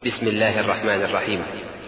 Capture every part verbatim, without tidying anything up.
بسم الله الرحمن الرحيم.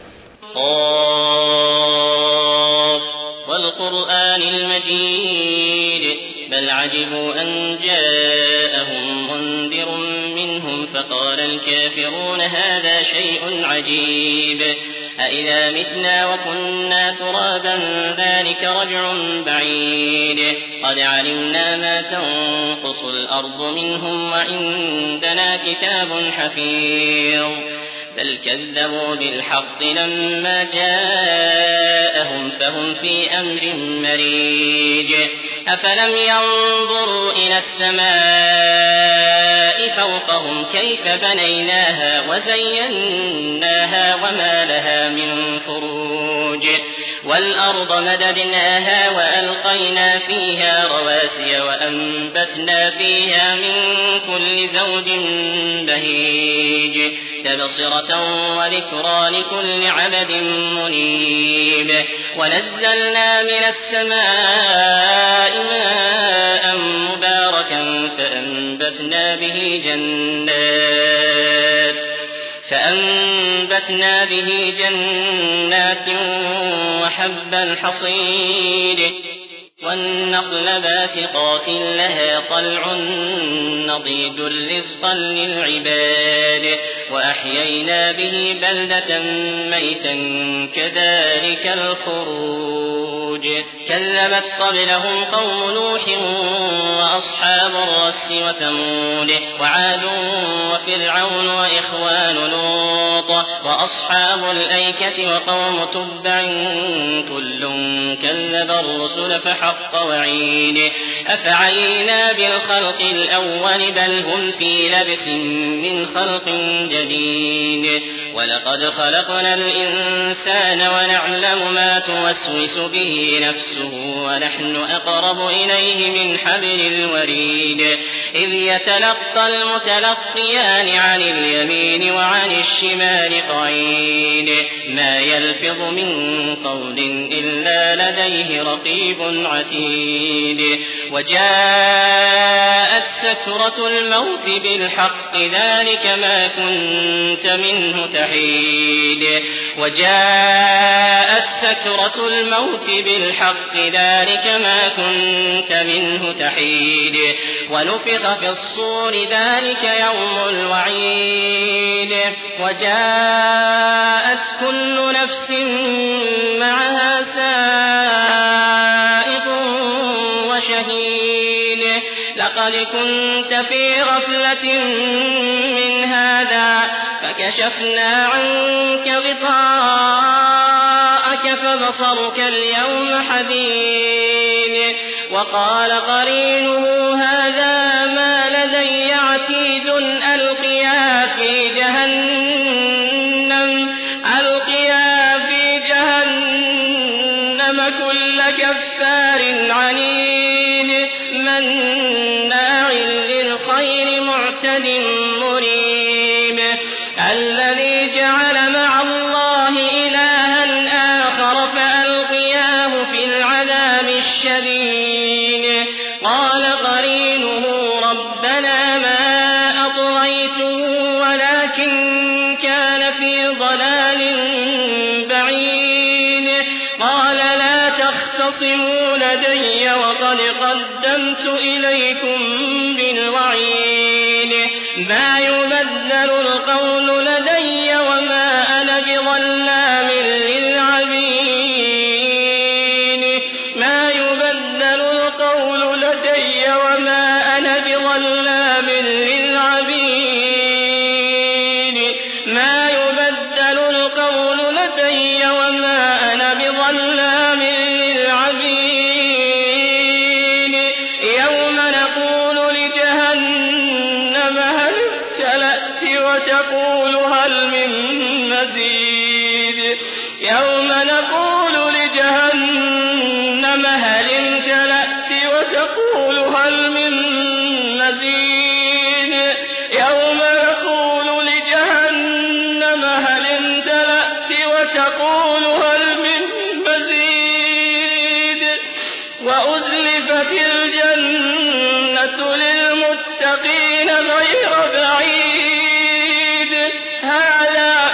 قاف والقرآن المجيد بل عجبوا أن جاءهم منذر منهم فقال الكافرون هذا شيء عجيب أإذا متنا وكنا ترابا ذلك رجع بعيد قد علمنا ما تنقص الأرض منهم وعندنا كتاب حفيظ بل كذبوا بالحق لما جاءهم فهم في أمر مريج أفلم ينظروا إلى السماء فوقهم كيف بنيناها وزيناها وما لها من فروج والأرض مددناها وألقينا فيها رواسي وأنبتنا فيها من كل زوج بهيج تبصرة وذكرى لكل عبد منيب ونزلنا من السماء ماء مباركا فأنبتنا به جنات فأنبتنا به جنات وحب الحصيد والنخل باسقات لها طلع نضيد رزقا للعباد وأحيينا به بلدة ميتا كذلك الخروج كذبت قبلهم قوم نوح وأصحاب الرس وثمود وعاد وفرعون وإخوان لوط وأصحاب الأيكة وقوم تبع كل كذب الرسل فحق وعيد أفعينا بالخلق الأول بل هم في لبس من خلق جديد ولقد خلقنا الإنسان ونعلم ما توسوس به نفسه ونحن أقرب إليه من حبل الوريد إذ يتلقى المتلقيان عن اليمين وعن الشمال قعيد ما يلفظ من قول إلا لديه رقيب عتيد وجاءت سكرة الموت بالحق ذلك ما كنت منه تحيد وجاءت سكرة الموت بالحق ذلك ما كنت منه تحيد ونفخ في الصور ذلك يوم الوعيد وجاءت كل نفس معها سائق وشهيد لقد كنت في غفلة من هذا فكشفنا عنك غطاءك فبصرك اليوم حديد وقال قرينه هذا ما لدي عتيد ألقيا في جهنم ألقيا في جهنم كل كفار عنيد مناع للخير معتد مريب الذي جعل مع الله إلها آخر فألقياه في العذاب الشديد قال قرينه ربنا ما أطغيته ولكن كان في ضلال بعيد قال لا تختصموا لدي وقد قدمت إليكم بالوعيد ما يبدل القول لدي وما أنا بظلام للعبيد ما يبدل القول لدي وما أنا بظلام للعبيد ما يبدل القول لدي وما أنا بظلام للعبيد يوم نقول لجهنم هل امتلأت وتقول هل من مزيد يوم نقول لجهنم هل امتلأت وتقول هل من مزيد يوم نقول لجهنم هل امتلأت وتقول هل من مزيد وأزلفت الجنة للمتقين غير بعيد هذا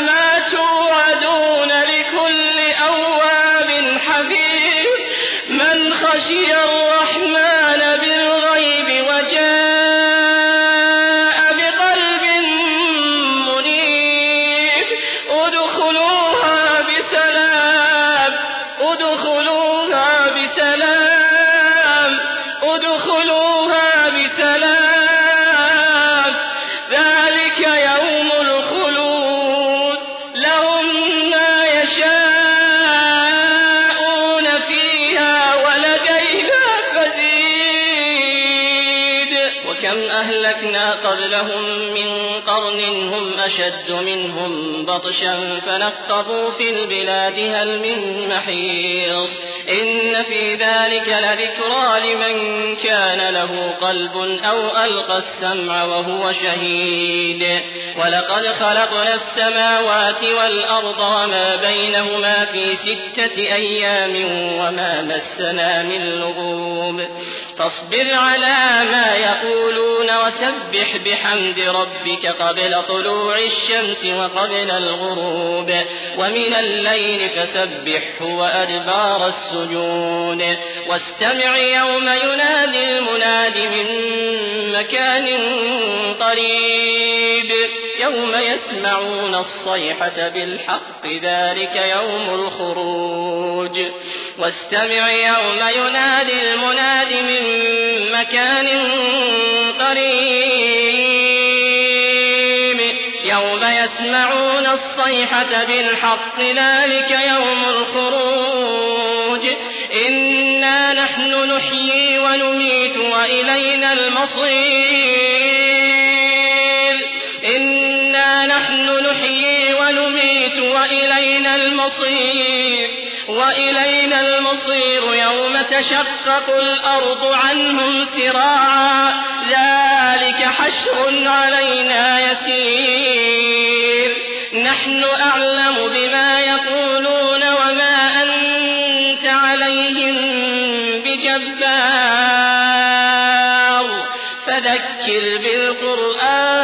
قبلهم من قرن هم أشد منهم بطشا فنقبوا في البلاد هل من محيص إن في ذلك لذكرى لمن كان له قلب أو ألقى السمع وهو شهيد ولقد خلقنا السماوات والأرض وما بينهما في ستة أيام وما مسنا من لغوب فاصبر على ما يقولون وسبح بحمد ربك قبل طلوع الشمس وقبل الغروب ومن الليل فسبحه وأدبار السجود واستمع يوم ينادي المناد من مكان قريب يوم يسمعون الصيحة بالحق ذلك يوم الخروج واستمع يوم ينادي المناد من مكان قريب يوم يسمعون الصيحة بالحق ذلك يوم الخروج إنا نحن نحيي ونميت وإلينا المصير إنا نحن نحيي ونميت وإلينا المصير وإلينا المصير يوم تشقق الأرض عنهم سراعا ذلك حشر علينا يسير نحن أعلم بما يقولون وما أنت عليهم بجبار فذكر بالقرآن